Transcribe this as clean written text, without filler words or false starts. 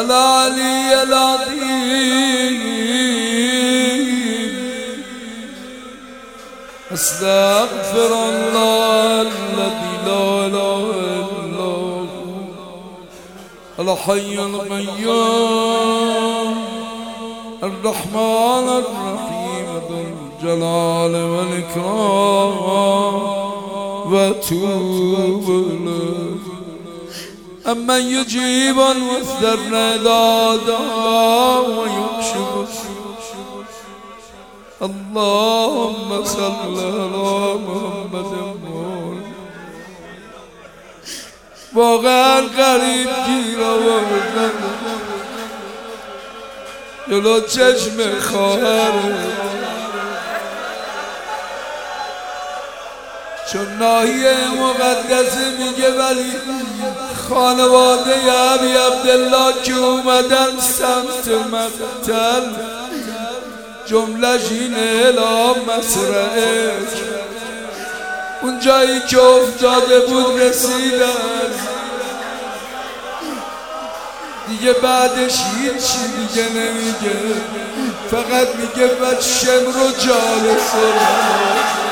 العلي العظيم استغفر الله الذي لا اله الا هو الحي القيوم الرحمن الرحيم ذو الجلال والإكرام وأتوب إليه أمن يجيب المضطر إذا دعاه ويكشف اللهم صل على محمد واقعا قریب گیر آوردن جلو چشم خواهرت، چون ناحیه مقدسه میگه ولی خانواده ابی عبدالله که اومدن سمت مقتل جمله‌ش اینه الا مسرعه، اون جایی که افتاده بود رسیدن دیگه، بعدش هیچی دیگه نمیگه، فقط میگه و شمر و جالس